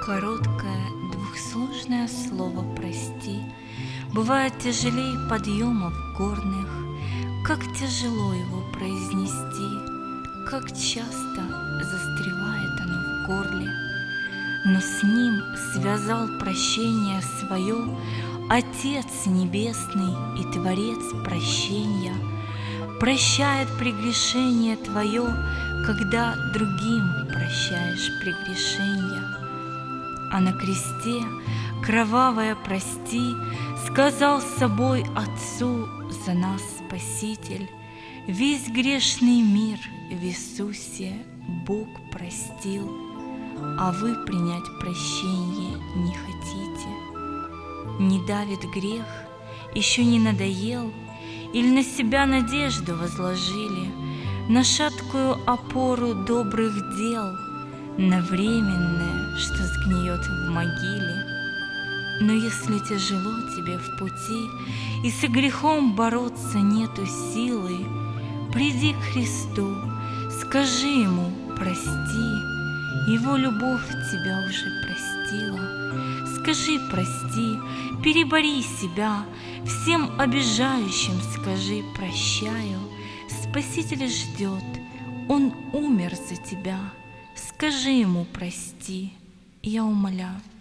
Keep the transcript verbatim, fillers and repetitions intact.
Короткое двухсложное слово «прости» бывает тяжелее подъемов горных. Как тяжело его произнести, как часто застревает оно в горле. Но с ним связал прощение свое Отец Небесный и Творец прощения. Прощает прегрешение твое, когда другим прощаешь прегрешения. А на кресте кровавое «прости» сказал с собой Отцу за нас Спаситель. Весь грешный мир в Иисусе Бог простил, а вы принять прощение не хотите. Не давит грех, еще не надоел, или на себя надежду возложили, на шаткую опору добрых дел, на временное, что сгниет в могиле. Но если тяжело тебе в пути, и со грехом бороться нету силы, приди к Христу, скажи Ему «прости», Его любовь тебя уже простила. Скажи «прости», перебори себя, всем обижающим скажи «прощаю». Спаситель ждет, Он умер за тебя. Скажи Ему «прости», я умоляю.